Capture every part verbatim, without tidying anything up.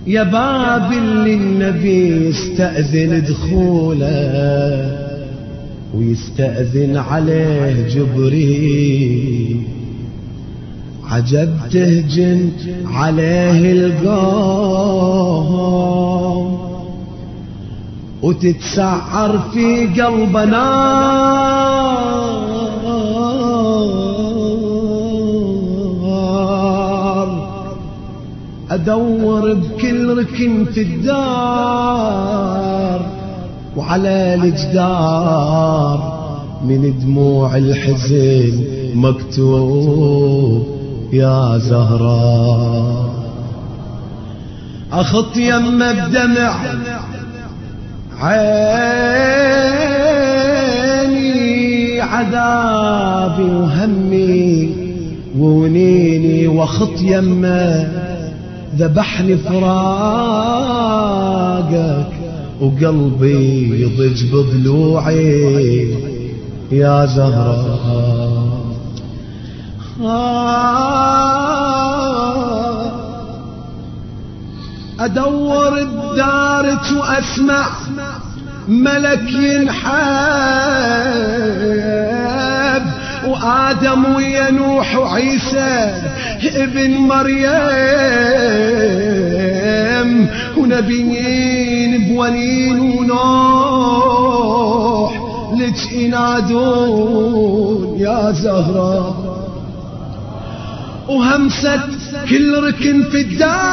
يا باب اللي النبي يستأذن دخوله ويستأذن عليه جبريل، عجب تهجن عليه القوم وتتسعر في قلبنا أدور بكل ركن في الدار وعلى الجدار من دموع الحزن مكتوب يا زهراء. أخط يمه بدمع عيني عذابي وهمي وونيني، وخط يمه ذبحني فراقك وقلبي يضج بضلوعي يا زهراء. أدور بدارك وأسمع ملك ينحب، وآدم ويا نوح وعيسى ابن مريم، ونبيين بولين ونوح لك ينادون يا زهراء. وهمست كل ركن في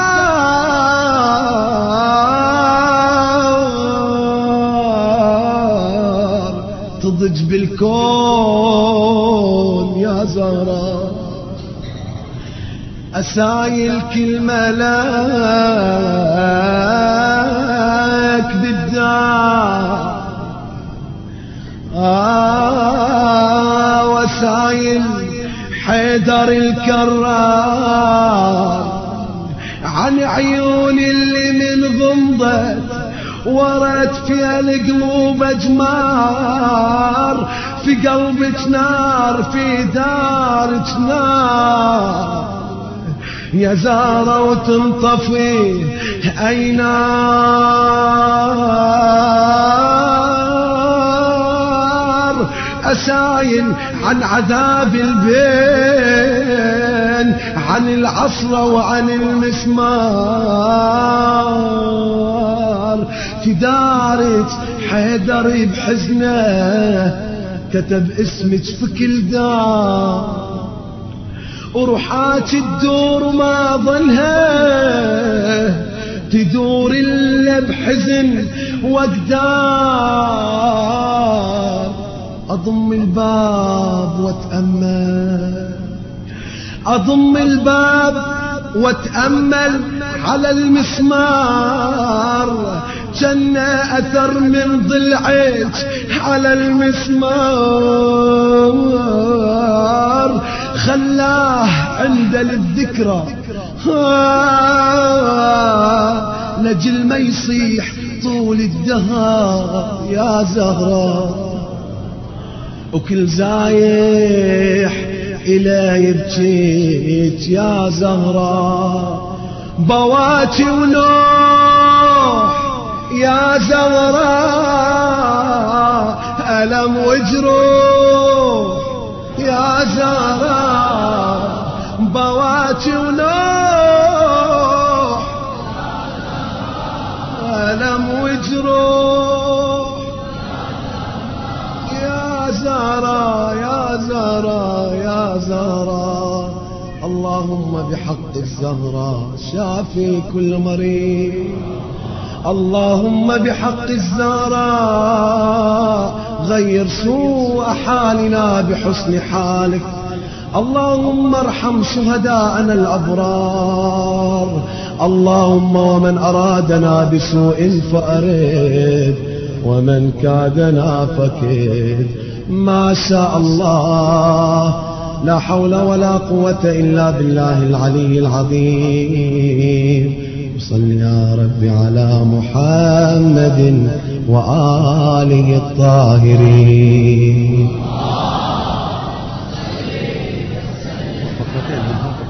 الدار تضج بالكون يا زهراء. أسايل كل ملاك بالدار آه وسايل حيدر الكرار عن عيون اللي من غمضت ورد فيها القلوب أجمار، في قلبك نار في دارك نار يا زهرة وتنطفي أي نار. أسايل عن عذاب البين، عن العصرة وعن المسمار، في دارك حيدر بحزنه كتب اسمك في كل دار، وروحات تدور ما ظلها تدور إلا بحزن وقدار. أضم الباب واتأمل أضم الباب واتأمل على المسمار، جنة أثر من ضلعك على المسمار، خلاه عند للذكرى لجل ما يصيح طول الدهر يا زهراء. وكل زايح إلى يبكيك يا زهراء، بواتي ونوح يا زهراء، ألم وجروح يا زهراء، بواتي ونوح ألم وجروح يا زهراء يا زهراء يا زهراء. اللهم بحق الزهراء شافي كل مريض، اللهم بحق الزهراء غير سوء حالنا بحسن حالك، اللهم ارحم شهداءنا الأبرار، اللهم ومن أرادنا بسوء فأرد، ومن كادنا فكد، ما شاء الله لا حول ولا قوة إلا بالله العلي العظيم. صل يا رب على محمد وآله الطاهرين.